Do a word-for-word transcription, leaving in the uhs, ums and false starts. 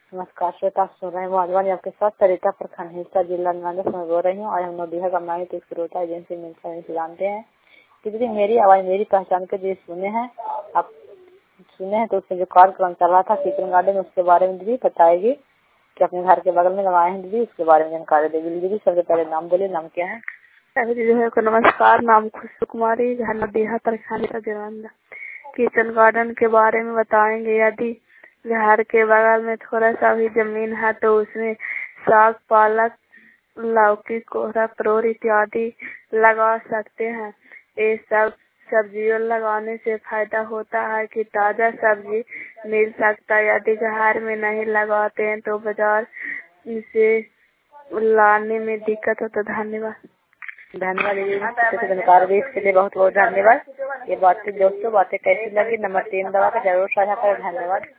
नमस्कार श्रोता, सुन रहे हैं मधुबनी आपके साथ सरिता प्रखंड हिस्सा जिला नांदेड़ से बोल रही हूँ। और हम लोग बिहार का एक श्रोता एजेंसी मिलकर इसे जानते हैं कि दीदी मेरी आवाज मेरी पहचान के दीदी सुने हैं, आप सुने हैं तो उसमें जो कार्यक्रम चल रहा था किचन गार्डन में, उसके बारे में दीदी बताएगी कि अपने घर के बगल में लगाए हैं दीदी, उसके बारे में जानकारी देगी दीदी। सबसे पहले नाम बोलिए, नाम क्या है? दीदी को नमस्कार, नाम खुशबू कुमारी, घर बिहार प्रखंड जलंधर। किचन गार्डन के बारे में बताएंगे। यदि घर के बगल में थोड़ा सा भी जमीन है तो उसमें साग, पालक, लौकी, कोहरा, परोर इत्यादि लगा सकते हैं। ये सब सब्जियों लगाने से फायदा होता है कि ताजा सब्जी मिल सकता है। यदि घर में नहीं लगाते हैं तो बाजार से लाने में दिक्कत होता है। धन्यवाद। धन्यवाद दीदी, जानकारी इसके लिए बहुत बहुत धन्यवाद। ये बातें दोस्तों बातें कैसी लगी नंबर तीन दबा कर जरूर साझा करें। धन्यवाद।